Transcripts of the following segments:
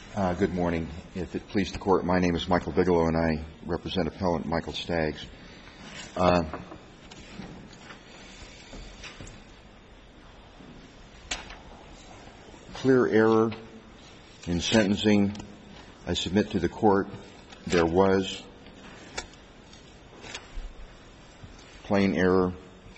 Good morning. If it please the Court, my name is Michael Bigelow, and I represent Appellant Michael Staggs. Clear error in sentencing. I submit to the Court there was plain error.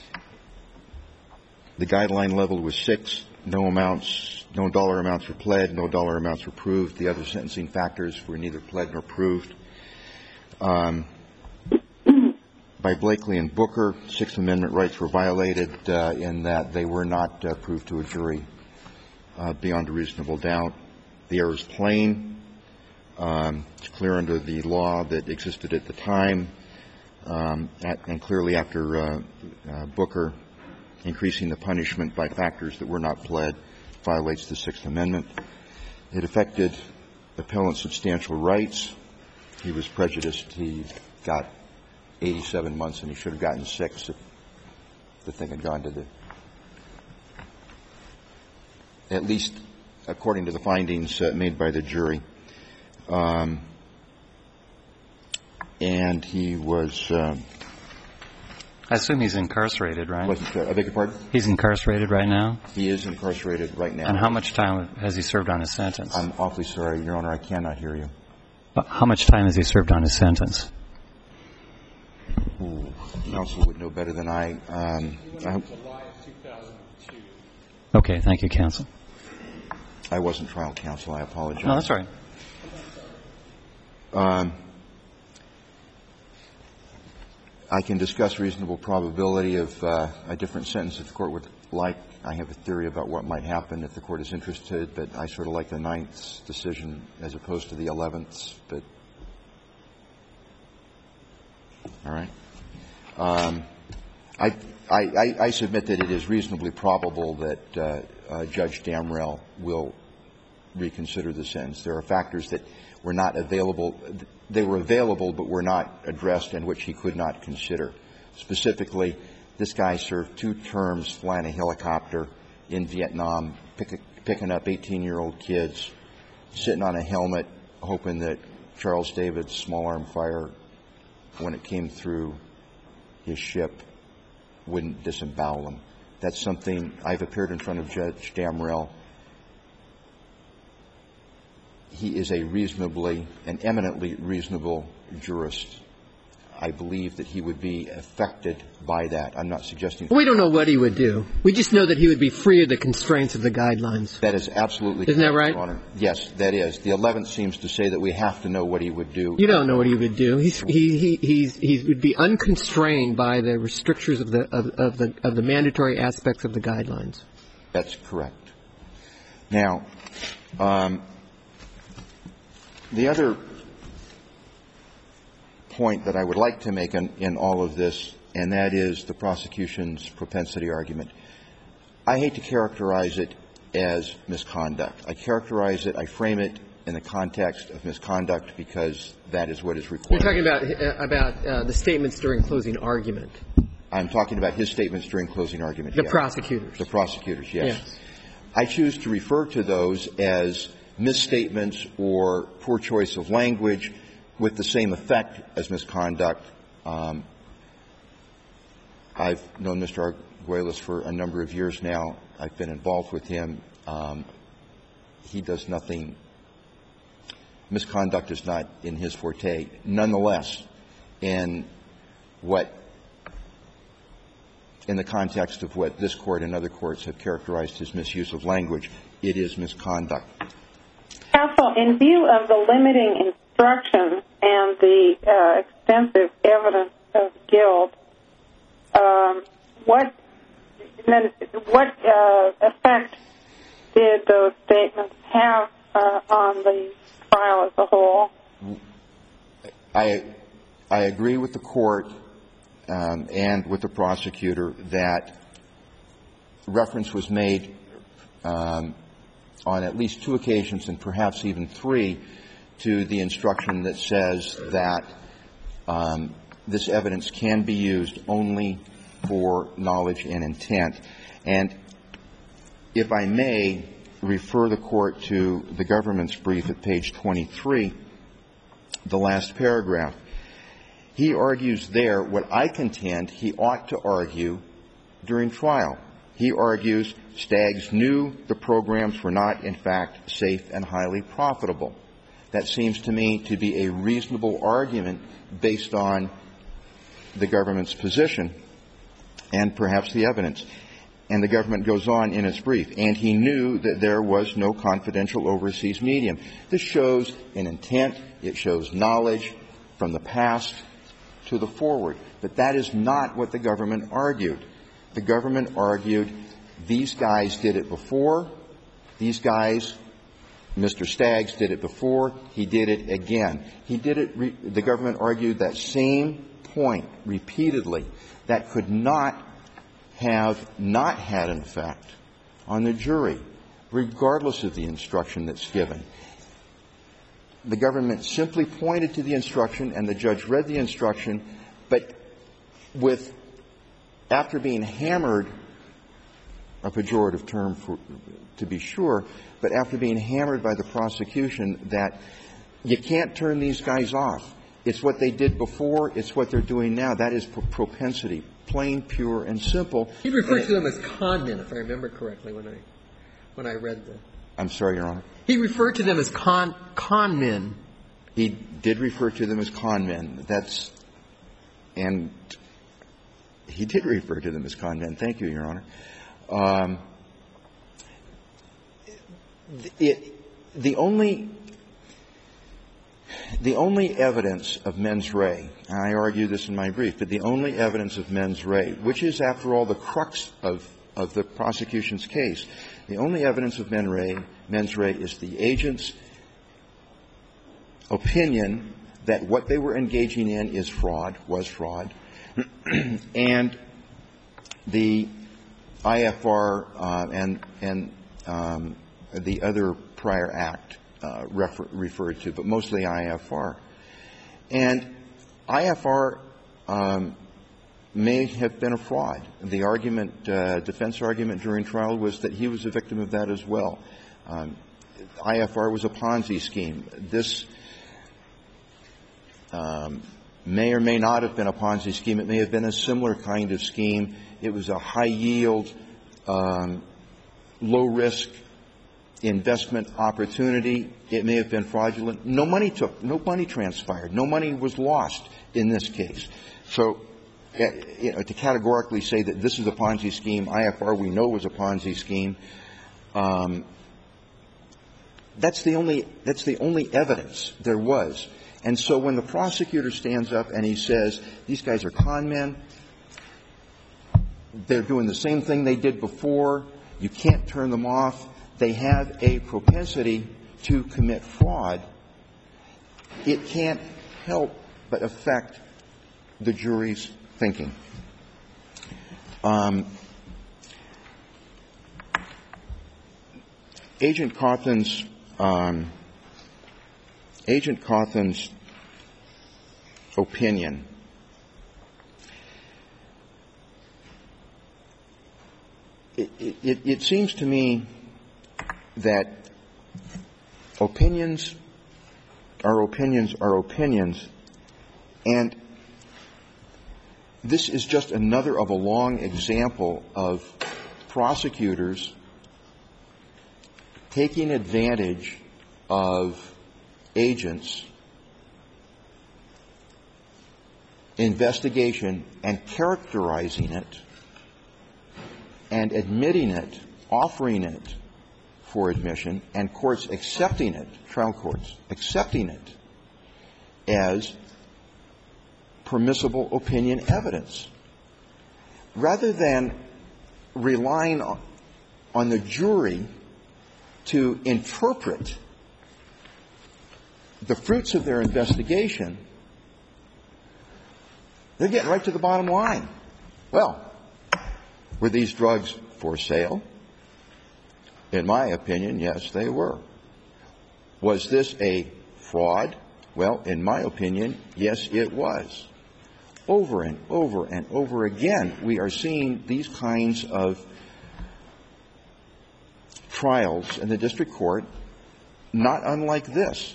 The guideline level was 6. No dollar amounts were pled, no dollar amounts were proved. The other sentencing factors were neither pled nor proved. By Blakely and Booker, Sixth Amendment rights were violated in that they were not proved to a jury beyond a reasonable doubt. The error is plain. It's clear under the law that existed at the time, and clearly after Booker, increasing the punishment by factors that were not pled violates the Sixth Amendment. It affected appellant's substantial rights. He was prejudiced. He got 87 months, and he should have gotten 6 if the thing had gone to the, at least according to the findings made by the jury. And he was I assume he's incarcerated, right? I beg your pardon? He's incarcerated right now? He is incarcerated right now. And how much time has he served on his sentence? I'm awfully sorry, Your Honor, I cannot hear you. How much time has he served on his sentence? Counsel would know better than I. He went in July of 2002. Okay, thank you, counsel. I wasn't trial counsel. I apologize. No, that's all right. I can discuss reasonable probability of a different sentence if the Court would like. I have a theory about what might happen if the Court is interested, but I sort of like the 9th decision as opposed to the 11th. But all right. I submit that it is reasonably probable that Judge Damrell will reconsider the sentence. There are factors that were not available. They were available but were not addressed and which he could not consider. Specifically, this guy served 2 terms flying a helicopter in Vietnam, picking up 18-year-old kids, sitting on a helmet, hoping that Charles David's small-arm fire, when it came through his ship, wouldn't disembowel him. That's something I've appeared in front of Judge Damrell. He is a reasonably, an eminently reasonable jurist. I believe that he would be affected by that. I'm not suggesting. We don't know what he would do. We just know that he would be free of the constraints of the guidelines. That is absolutely correct. Isn't that right? Your Honor. Yes, that is. The 11th seems to say that we have to know what he would do. You don't know what he would do. He would be unconstrained by the restrictions of the mandatory aspects of the guidelines. That's correct. Now, the other point that I would like to make in all of this, and that is the prosecution's propensity argument. I hate to characterize it as misconduct. I frame it in the context of misconduct because that is what is required. You're talking about the statements during closing argument. I'm talking about his statements during closing argument. The yes. prosecutors. The prosecutors, yes. Yes. I choose to refer to those as misstatements or poor choice of language with the same effect as misconduct. I've known Mr. Arguelles for a number of years now. I've been involved with him. He does nothing. Misconduct is not in his forte. Nonetheless, in the context of what this Court and other courts have characterized as misuse of language, it is misconduct. Counsel, in view of the limiting instructions and the extensive evidence of guilt, what effect did those statements have on the trial as a whole? I agree with the Court and with the prosecutor that reference was made on at least 2 occasions and perhaps even 3 to the instruction that says that this evidence can be used only for knowledge and intent. And if I may, refer the Court to the government's brief at page 23, the last paragraph. He argues there what I contend he ought to argue during trial. He argues Staggs knew the programs were not, in fact, safe and highly profitable. That seems to me to be a reasonable argument based on the government's position and perhaps the evidence. And the government goes on in its brief. And he knew that there was no confidential overseas medium. This shows an intent. It shows knowledge from the past to the forward. But that is not what the government argued. The government argued these guys did it before. These guys, Mr. Staggs did it before. He did it again. He did it. The government argued that same point repeatedly. That could not have not had an effect on the jury, regardless of the instruction that's given. The government simply pointed to the instruction, and the judge read the instruction, but after being hammered, a pejorative term to be sure, but after being hammered by the prosecution that you can't turn these guys off. It's what they did before. It's what they're doing now. That is propensity, plain, pure, and simple. He referred to them as con men, if I remember correctly, when I read the. I'm sorry, Your Honor. He referred to them as con men. He did refer to them as con men. And he did refer to them as con men. Thank you, Your Honor. The only evidence of mens rea, and I argue this in my brief, but the only evidence of mens rea, which is, after all, the crux of the prosecution's case, the only evidence of mens rea is the agent's opinion that what they were engaging in was fraud, and the IFR and the other prior act referred to, but mostly IFR. And IFR may have been a fraud. The argument, defense argument during trial was that he was a victim of that as well. IFR was a Ponzi scheme. This may or may not have been a Ponzi scheme. It may have been a similar kind of scheme. It was a high-yield, low-risk investment opportunity. It may have been fraudulent. No money transpired. No money was lost in this case. So, to categorically say that this is a Ponzi scheme, IFR we know was a Ponzi scheme, that's the only evidence there was. And so when the prosecutor stands up and he says, these guys are con men, they're doing the same thing they did before, you can't turn them off, they have a propensity to commit fraud, it can't help but affect the jury's thinking. Agent Cawthon's opinion it seems to me that opinions are opinions are opinions, and this is just another of a long example of prosecutors taking advantage of agents' investigation and characterizing it and admitting it, offering it for admission, and courts accepting it, trial courts accepting it as permissible opinion evidence, rather than relying on the jury to interpret the fruits of their investigation. They're getting right to the bottom line. Well, were these drugs for sale? In my opinion, yes, they were. Was this a fraud? Well, in my opinion, yes, it was. Over and over and over again, we are seeing these kinds of trials in the district court, not unlike this.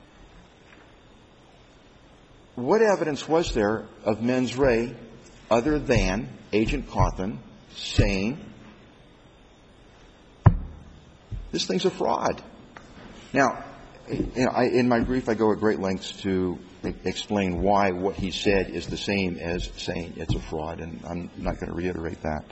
What evidence was there of mens rea other than Agent Cawthon saying, this thing's a fraud? Now, in my brief, I go at great lengths to explain why what he said is the same as saying it's a fraud, and I'm not going to reiterate that.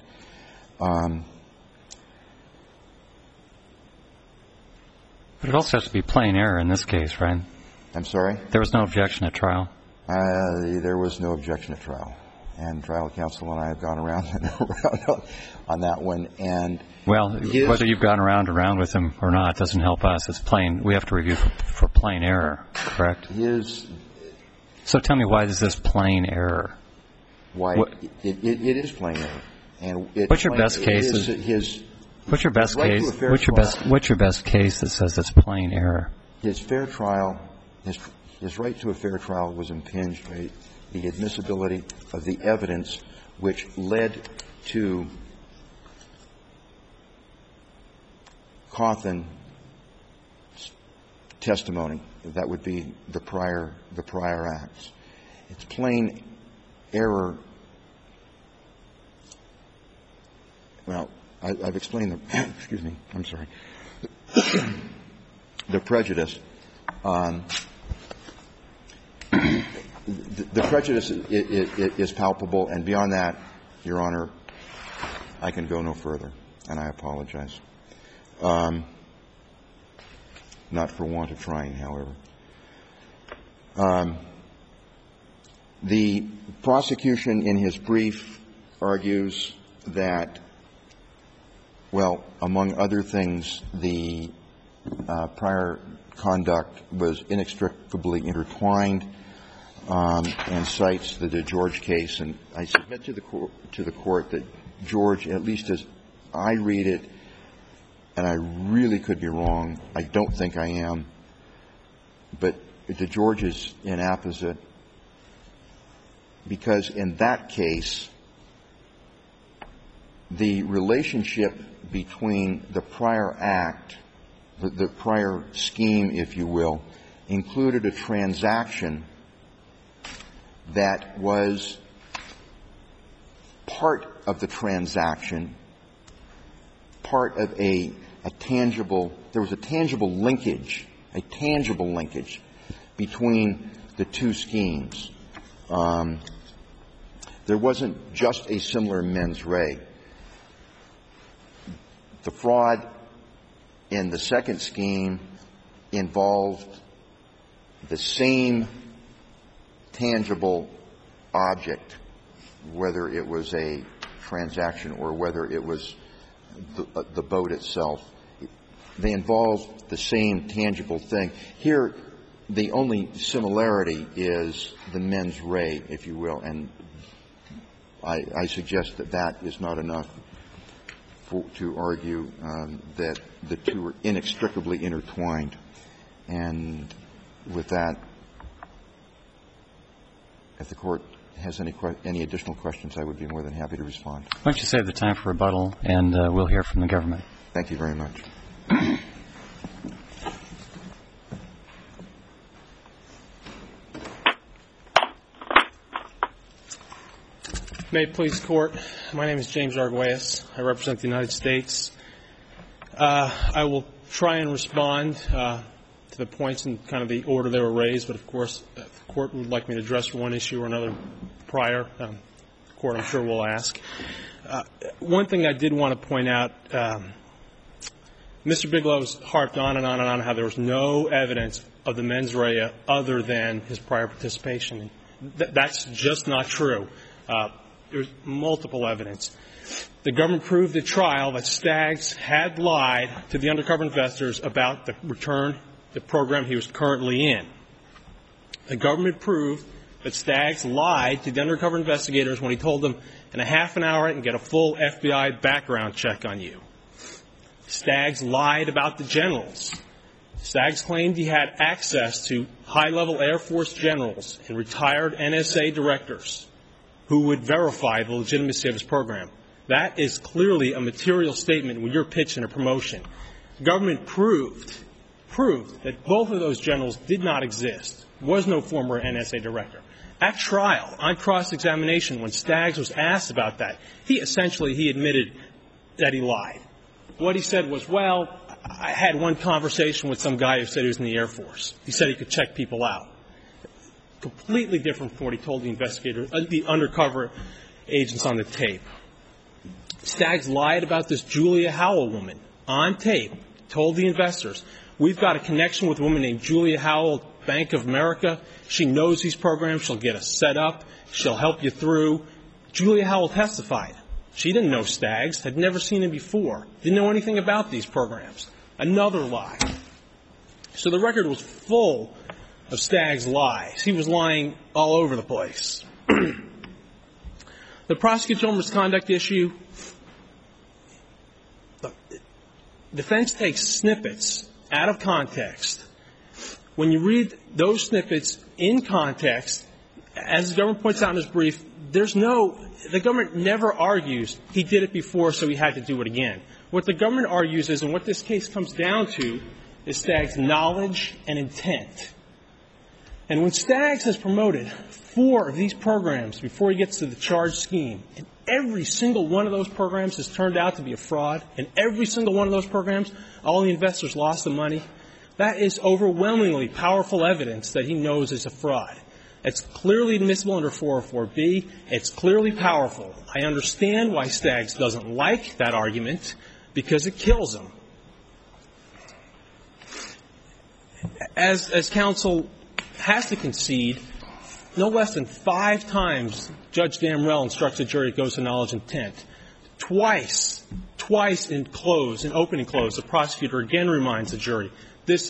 But it also has to be plain error in this case, right? I'm sorry? There was no objection at trial. There was no objection at trial. And trial counsel and I have gone around and around on that one. And well, whether you've gone around with him or not doesn't help us. It's plain. We have to review for plain error, correct? So tell me, why is this plain error? Why it is plain error. And what's your best case? What's your best case? What's your best case that says it's plain error? His fair trial, his right to a fair trial was impinged by the admissibility of the evidence which led to Cawthon's testimony. That would be the prior acts. It's plain error. Well, I've explained the excuse me. I'm sorry. The prejudice. The prejudice is palpable, and beyond that, Your Honor, I can go no further, and I apologize. Not for want of trying, however. The prosecution in his brief argues that, well, among other things, the prior conduct was inextricably intertwined, and cites the DeGeorge case. And I submit to the court that George, at least as I read it, and I really could be wrong, I don't think I am, but DeGeorge is inapposite, because in that case, the relationship between the prior act, the prior scheme, if you will, included a transaction that was part of the transaction, part of a tangible, there was a tangible linkage between the two schemes. There wasn't just a similar mens rea. The fraud in the second scheme involved the same tangible object, whether it was a transaction or whether it was the boat itself. They involved the same tangible thing. Here, the only similarity is the mens rea, if you will, and I suggest that that is not enough to argue that the two are inextricably intertwined. And with that, if the Court has any additional questions, I would be more than happy to respond. Why don't you save the time for rebuttal, and we'll hear from the government. Thank you very much. May it please the Court. My name is James Arguelles. I represent the United States. I will try and respond to the points in kind of the order they were raised, but of course, if the Court would like me to address one issue or another prior, the Court, I'm sure, will ask. One thing I did want to point out, Mr. Bigelow's harped on and on and on how there was no evidence of the mens rea other than his prior participation. That's just not true. There's multiple evidence. The government proved at trial that Staggs had lied to the undercover investors about the program he was currently in. The government proved that Staggs lied to the undercover investigators when he told them in a half an hour I can get a full FBI background check on you. Staggs lied about the generals. Staggs claimed he had access to high-level Air Force generals and retired NSA directors who would verify the legitimacy of his program. That is clearly a material statement when you're pitching a promotion. The government proved that both of those generals did not exist. There was no former NSA director. At trial, on cross-examination, when Staggs was asked about that, he admitted that he lied. What he said was, well, I had one conversation with some guy who said he was in the Air Force. He said he could check people out. Completely different from what he told the investigator, the undercover agents on the tape. Staggs lied about this Julia Howell woman on tape, told the investors, we've got a connection with a woman named Julia Howell, Bank of America. She knows these programs. She'll get us set up. She'll help you through. Julia Howell testified. She didn't know Staggs, had never seen him before, didn't know anything about these programs. Another lie. So the record was full of Staggs' lies. He was lying all over the place. The prosecutorial misconduct issue, the defense takes snippets out of context. When you read those snippets in context, as the government points out in his brief, the government never argues he did it before so he had to do it again. What the government argues is, and what this case comes down to, is Staggs' knowledge and intent. And when Staggs has promoted 4 of these programs before he gets to the charge scheme, and every single one of those programs has turned out to be a fraud, and every single one of those programs, all the investors lost the money, that is overwhelmingly powerful evidence that he knows is a fraud. It's clearly admissible under 404B. It's clearly powerful. I understand why Staggs doesn't like that argument, because it kills him. As counsel has to concede, no less than 5 times Judge Damrell instructs a jury it goes to knowledge and intent. Twice in opening close, the prosecutor again reminds the jury, this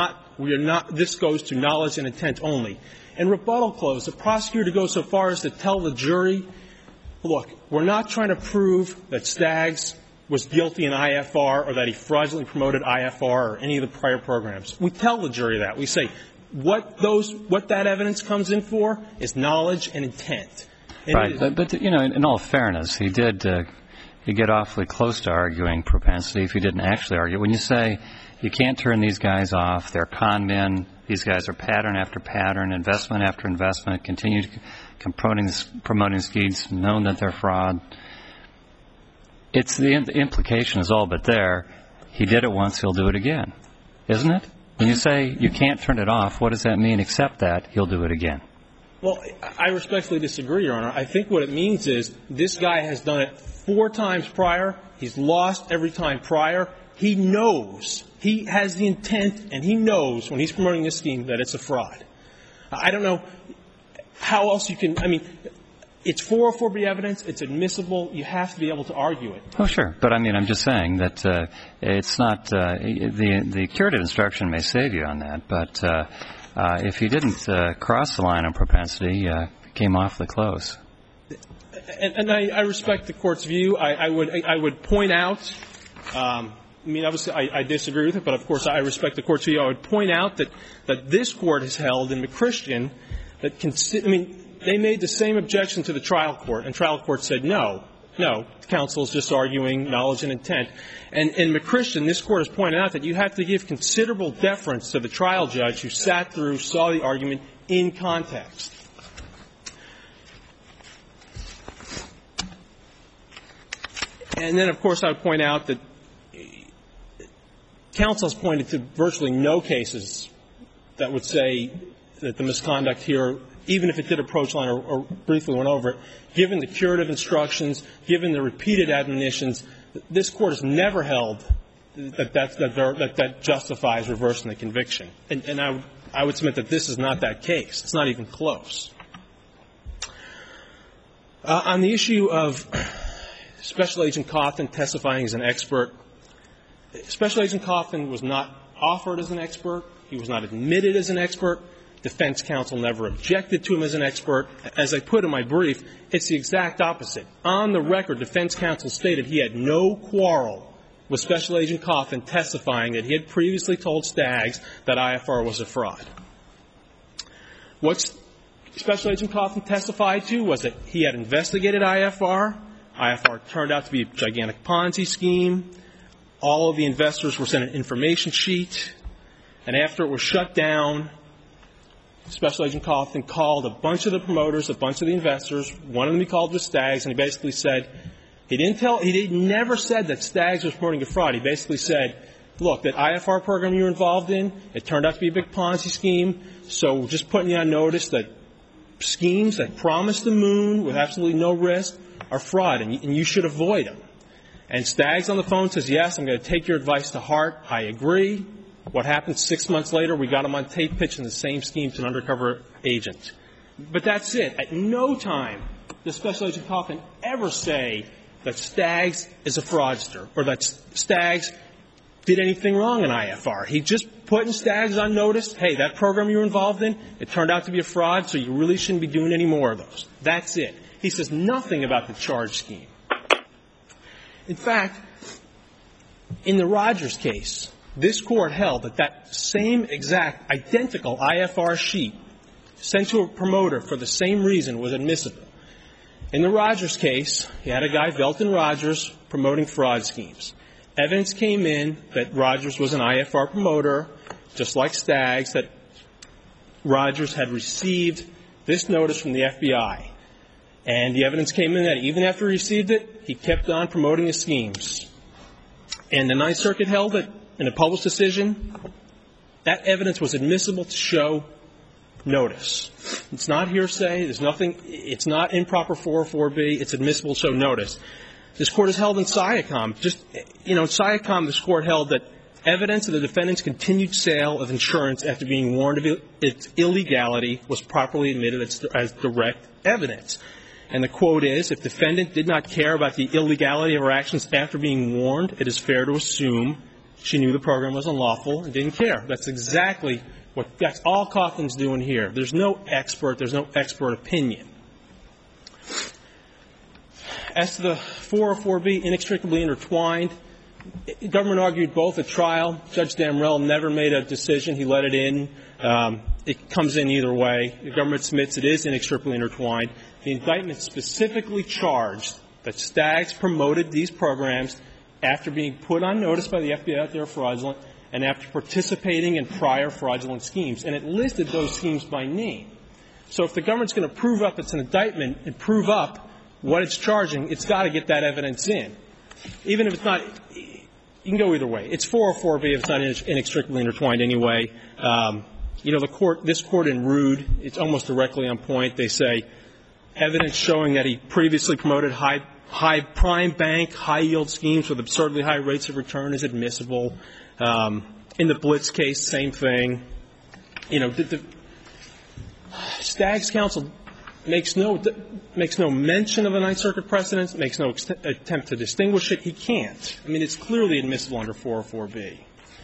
goes to knowledge and intent only. In rebuttal close, the prosecutor goes so far as to tell the jury, look, we're not trying to prove that Staggs was guilty in IFR or that he fraudulently promoted IFR or any of the prior programs. We tell the jury that. We say what that evidence comes in for is knowledge and intent. And right. But in all fairness, he did get awfully close to arguing propensity if he didn't actually argue. When you say you can't turn these guys off, they're con men, these guys are pattern after pattern, investment after investment, continue promoting schemes, known that they're fraud. It's the implication is all but there. He did it once, he'll do it again, isn't it? When you say you can't turn it off, what does that mean except that he'll do it again? Well, I respectfully disagree, Your Honor. I think what it means is this guy has done it 4 times prior. He's lost every time prior. He knows. He has the intent, and he knows when he's promoting this scheme that it's a fraud. I don't know how else you can – I mean, it's 404B evidence. It's admissible. You have to be able to argue it. Oh, sure. But, I mean, I'm just saying that it's not the curative instruction may save you on that, but if you didn't cross the line on propensity, it came awfully close. And I respect the Court's view. I would point out I mean, obviously, I disagree with it, but, of course, I respect the Court's view. I would point out that this Court has held in McChristian that they made the same objection to the trial court, and trial court said no, counsel is just arguing knowledge and intent. And in McChristian, this Court has pointed out that you have to give considerable deference to the trial judge who sat through, saw the argument in context. And then, of course, I would point out that counsel has pointed to virtually no cases that would say that the misconduct here, even if it did approach line or briefly went over it, given the curative instructions, given the repeated admonitions, this Court has never held that justifies reversing the conviction. And I would submit that this is not that case. It's not even close. On the issue of Special Agent Coffin testifying as an expert, Special Agent Coffin was not offered as an expert. He was not admitted as an expert. Defense counsel never objected to him as an expert. As I put in my brief, it's the exact opposite. On the record, defense counsel stated he had no quarrel with Special Agent Coffin testifying that he had previously told Staggs that IFR was a fraud. What Special Agent Coffin testified to was that he had investigated IFR. IFR turned out to be a gigantic Ponzi scheme. all of the investors were sent an information sheet, and after it was shut down, Special Agent Coffin called a bunch of the promoters, a bunch of the investors. One of them he called was Staggs, and he basically said, he never said that Staggs was promoting a fraud. He basically said, look, that IFR program you were involved in, it turned out to be a big Ponzi scheme, so we're just putting you on notice that schemes that promise the moon with absolutely no risk are fraud, and you should avoid them. And Staggs on the phone says, yes, I'm going to take your advice to heart. I agree. What happened 6 months later, we got him on tape pitching the same scheme to an undercover agent. But that's it. At no time does Special Agent Coffin ever say that Staggs is a fraudster or that Staggs did anything wrong in IFR. He just put Staggs on notice, hey, that program you were involved in, it turned out to be a fraud, so you really shouldn't be doing any more of those. That's it. He says nothing about the charge scheme. In fact, in the Rogers case, this Court held that that same exact identical IFR sheet sent to a promoter for the same reason was admissible. In the Rogers case, you had a guy, Velton Rogers, promoting fraud schemes. Evidence came in that Rogers was an IFR promoter, just like Staggs, that Rogers had received this notice from the FBI. And the evidence came in that even after he received it, he kept on promoting his schemes. And the Ninth Circuit held that in a published decision, that evidence was admissible to show notice. It's not hearsay. There's nothing. It's not improper 404B. It's admissible to show notice. This Court has held in Siacom. In Siacom, this Court held that evidence of the defendant's continued sale of insurance after being warned of its illegality was properly admitted as direct evidence. And the quote is, if defendant did not care about the illegality of her actions after being warned, it is fair to assume she knew the program was unlawful and didn't care. That's all Coffin's doing here. There's no expert opinion. As to the 404B inextricably intertwined, the government argued both at trial. Judge Damrell never made a decision. He let it in. It comes in either way. The government submits it is inextricably intertwined. The indictment specifically charged that Staggs promoted these programs after being put on notice by the FBI that they were fraudulent and after participating in prior fraudulent schemes. And it listed those schemes by name. So if the government's going to prove up its indictment and prove up what it's charging, it's got to get that evidence in. Even if it's not, you can go either way. It's 404B if it's not inextricably intertwined anyway. This court in Rood, it's almost directly on point. They say evidence showing that he previously promoted high prime bank, high yield schemes with absurdly high rates of return is admissible. In the Blitz case, same thing. The Staggs counsel makes no mention of a Ninth Circuit precedent, makes no attempt to distinguish it. He can't. I mean, it's clearly admissible under 404B.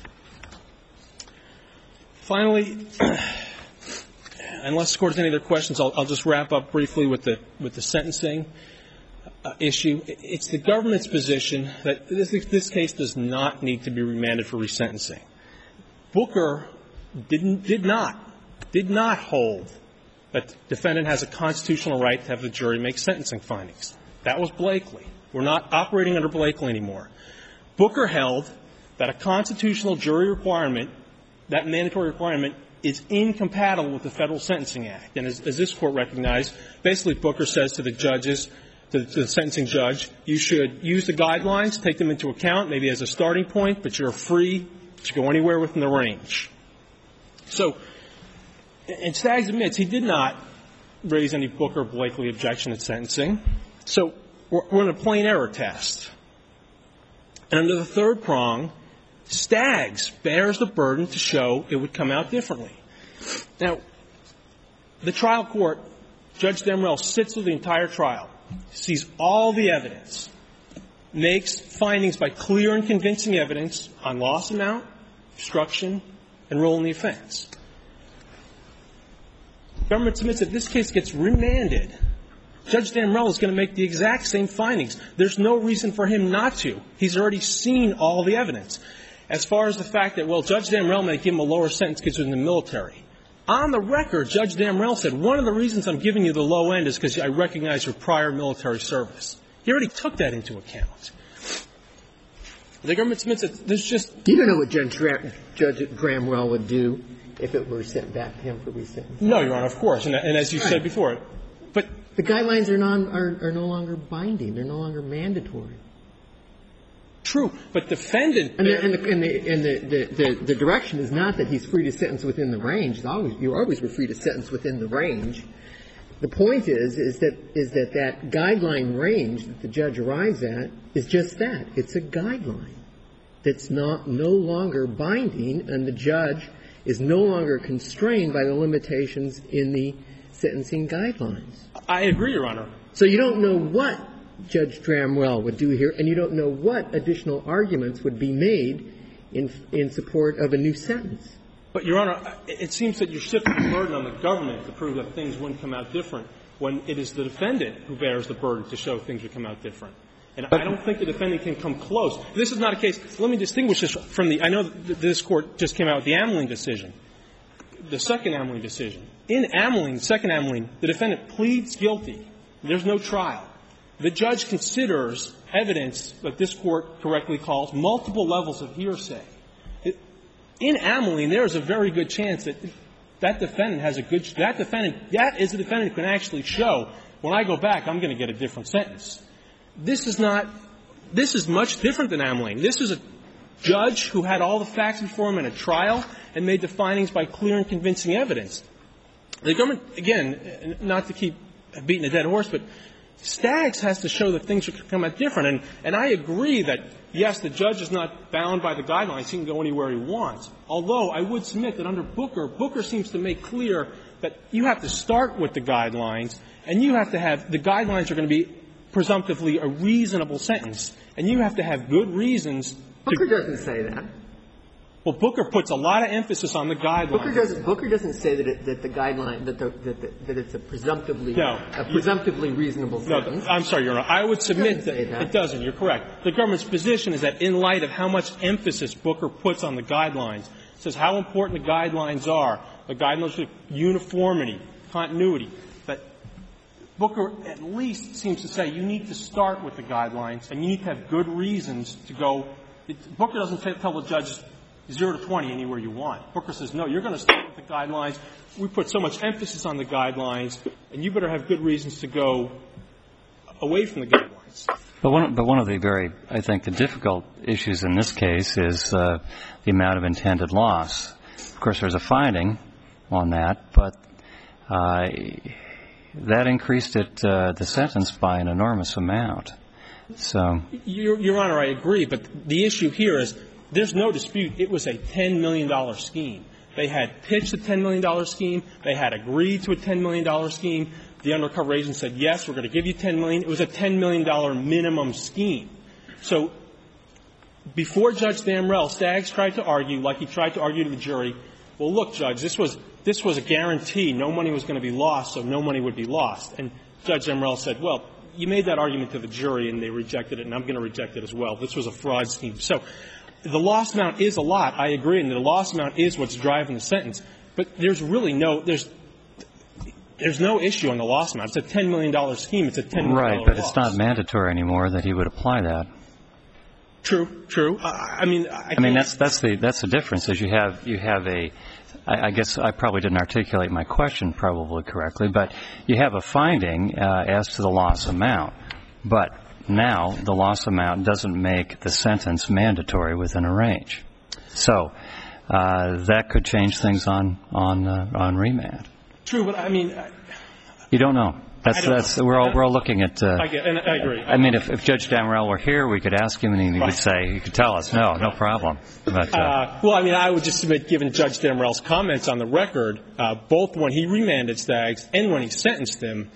Finally, unless the Court has any other questions, I'll just wrap up briefly with the sentencing issue. It's the government's position that this case does not need to be remanded for resentencing. Booker did not hold that the defendant has a constitutional right to have the jury make sentencing findings. That was Blakely. We're not operating under Blakely anymore. Booker held that a constitutional jury requirement, that mandatory requirement, is incompatible with the Federal Sentencing Act. And as this Court recognized, basically Booker says to the judges, to the sentencing judge, you should use the guidelines, take them into account, maybe as a starting point, but you're free to go anywhere within the range. So, and Staggs admits he did not raise any Booker-Blakely objection at sentencing. So we're in a plain error test. And under the third prong, Staggs bears the burden to show it would come out differently. Now, the trial court, Judge Damrell sits through the entire trial, sees all the evidence, makes findings by clear and convincing evidence on loss amount, obstruction, and role in the offense. The government submits that this case gets remanded. Judge Damrell is going to make the exact same findings. There's no reason for him not to. He's already seen all the evidence. As far as the fact that, well, Judge Damrell may give him a lower sentence because he's in the military. On the record, Judge Damrell said, one of the reasons I'm giving you the low end is because I recognize your prior military service. He already took that into account. The government submits that there's just You don't know what Judge Gramwell would do if it were sent back to him for resentencing. no, Your Honor, of course, and as you said before, but The guidelines are no longer binding. They're no longer mandatory. true, but defendant And the direction is not that he's free to sentence within the range. You always were free to sentence within the range. The point is that guideline range that the judge arrives at is just that. It's a guideline that's no longer binding, and the judge is no longer constrained by the limitations in the sentencing guidelines. I agree, Your Honor. So you don't know what Judge Gramwell would do here, and you don't know what additional arguments would be made in support of a new sentence. But, Your Honor, it seems that you're shifting the burden on the government to prove that things wouldn't come out different when it is the defendant who bears the burden to show things would come out different. And I don't think the defendant can come close. This is not a case. Let me distinguish this from I know that this Court just came out with the Ameline decision, the second Ameline decision. In Ameline, second Ameline, the defendant pleads guilty. There's no trial. The judge considers evidence that this Court correctly calls multiple levels of hearsay. In Ameline, there is a very good chance that that defendant has a good – that is the defendant who can actually show, when I go back, I'm going to get a different sentence. This is not – this is much different than Ameline. This is a judge who had all the facts before him in a trial and made the findings by clear and convincing evidence. The government, again, not to keep beating a dead horse, but Staggs has to show that things should come out different. And I agree that, yes, the judge is not bound by the guidelines. He can go anywhere he wants. Although I would submit that under Booker, Booker seems to make clear that you have to start with the guidelines, and you have to have – the guidelines are going to be presumptively a reasonable sentence, and you have to have good reasons. Booker doesn't say that. Well, Booker puts a lot of emphasis on the guidelines. Booker doesn't say that the guideline that it's a presumptively reasonable sentence. No, I'm sorry, Your Honor. I would submit that it doesn't. You're correct. The government's position is that in light of how much emphasis Booker puts on the guidelines, it says how important the guidelines are, the guidelines with uniformity, continuity, that Booker at least seems to say you need to start with the guidelines and you need to have good reasons to go. Booker doesn't tell the judge 0 to 20 anywhere you want. Booker says, no, you're going to start with the guidelines. We put so much emphasis on the guidelines, and you better have good reasons to go away from the guidelines. But one of the very, I think, the difficult issues in this case is the amount of intended loss. Of course, there's a finding on that, but that increased the sentence by an enormous amount. So, Your Honor, I agree, but the issue here is there's no dispute. It was a $10 million scheme. They had pitched a $10 million scheme. They had agreed to a $10 million scheme. The undercover agent said, yes, we're going to give you $10 million. It was a $10 million minimum scheme. So before Judge Damrell, Staggs tried to argue, like he tried to argue to the jury, well, look, Judge, this was a guarantee. No money was going to be lost, so no money would be lost. And Judge Damrell said, well, you made that argument to the jury, and they rejected it, and I'm going to reject it as well. This was a fraud scheme. So the loss amount is a lot. I agree, and the loss amount is what's driving the sentence. But there's really there's no issue on the loss amount. It's a $10 million scheme. It's a $10 million right, but loss. it's not mandatory anymore that he would apply that. True. I mean, that's the difference. Is you have a. I guess I probably didn't articulate my question probably correctly, but you have a finding as to the loss amount, but now the loss amount doesn't make the sentence mandatory within a range. So that could change things on remand. True, but I mean, you don't know. We're all looking at. I agree. I mean, if Judge Damrell were here, we could ask him, and he would say, he could tell us, no problem. But, well, I mean, I would just submit, given Judge Damrell's comments on the record, both when he remanded Staggs and when he sentenced him,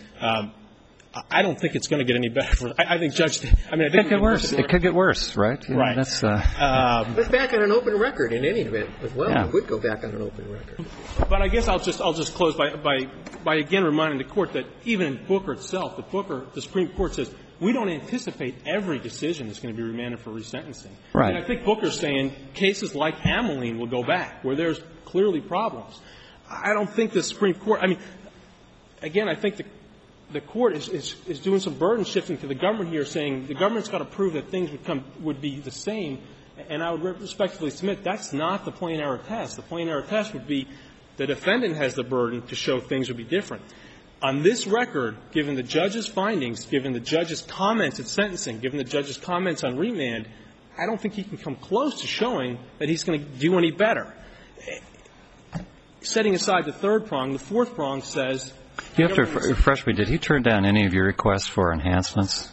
I don't think it's going to get any better. I think Judge. I mean, I think it could get worse. It could get worse, right? Right. That's. It's back on an open record in any event as well. Yeah. It would go back on an open record. But I guess I'll just close by again reminding the Court that even in Booker itself, the Supreme Court says we don't anticipate every decision is going to be remanded for resentencing. Right. And I think Booker's saying cases like Ameline will go back where there's clearly problems. I don't think the Supreme Court. I mean, again, I think the Court is doing some burden shifting to the government here, saying the government's got to prove that things would be the same. And I would respectfully submit that's not the plain error test. The plain error test would be the defendant has the burden to show things would be different. On this record, given the judge's findings, given the judge's comments at sentencing, given the judge's comments on remand, I don't think he can come close to showing that he's going to do any better. Setting aside the third prong, the fourth prong says — You have to refresh me. Did he turn down any of your requests for enhancements?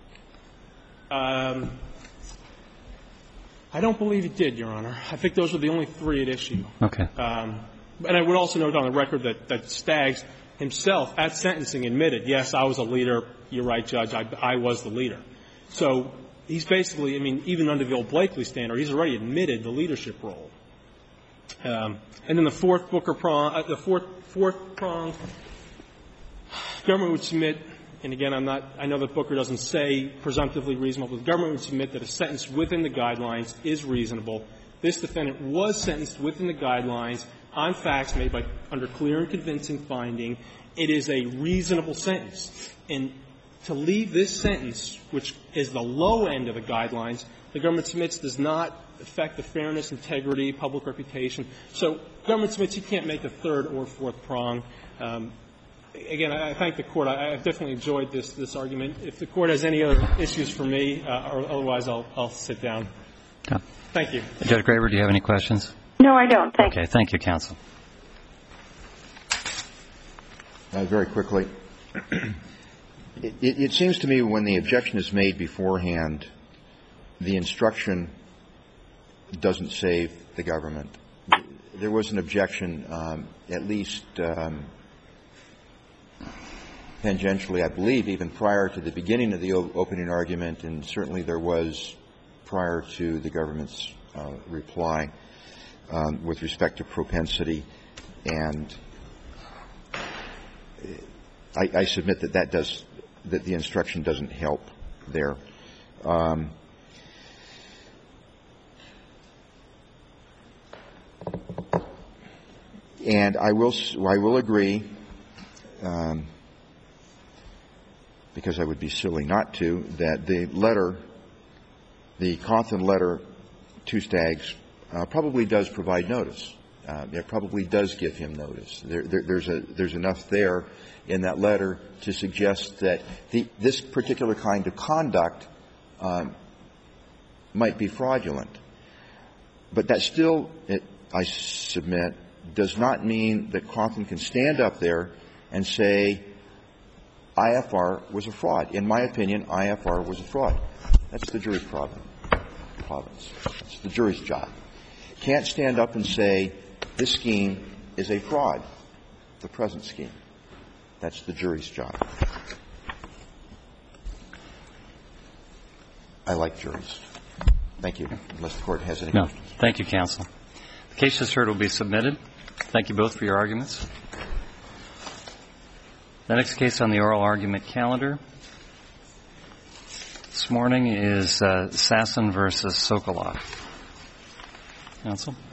I don't believe he did, Your Honor. I think those are the only three at issue. Okay. And I would also note on the record that Staggs himself at sentencing admitted, yes, I was a leader. You're right, Judge. I was the leader. So he's basically, I mean, even under the old Blakely standard, he's already admitted the leadership role. And then the fourth Booker prong, the fourth prong, government would submit, and again, I know that Booker doesn't say presumptively reasonable, but the government would submit that a sentence within the guidelines is reasonable. This defendant was sentenced within the guidelines on facts made under clear and convincing finding. It is a reasonable sentence. And to leave this sentence, which is the low end of the guidelines, the government submits does not affect the fairness, integrity, public reputation. So government submits you can't make a third or fourth prong. Again, I thank the Court. I've definitely enjoyed this argument. If the Court has any other issues for me, or otherwise I'll sit down. Okay. Thank you. Judge Graber, do you have any questions? No, I don't. Thank you. Okay. Thank you, counsel. Very quickly. It seems to me when the objection is made beforehand, the instruction doesn't save the government. There was an objection, at least tangentially, I believe, even prior to the beginning of the opening argument, and certainly there was prior to the government's reply with respect to propensity. And I submit that the instruction doesn't help there. And I will agree, because I would be silly not to, that the Cawthon letter to Staggs probably does provide notice. It probably does give him notice. There's enough there in that letter to suggest that this particular kind of conduct might be fraudulent. But that still, I submit, does not mean that Cawthon can stand up there and say IFR was a fraud. In my opinion, IFR was a fraud. That's the jury's province. It's the jury's job. Can't stand up and say this scheme is a fraud, the present scheme. That's the jury's job. I like juries. Thank you. Unless the Court has any questions. Thank you, counsel. The case just heard will be submitted. Thank you both for your arguments. The next case on the oral argument calendar this morning is Sasson v. Sokoloff. Counsel?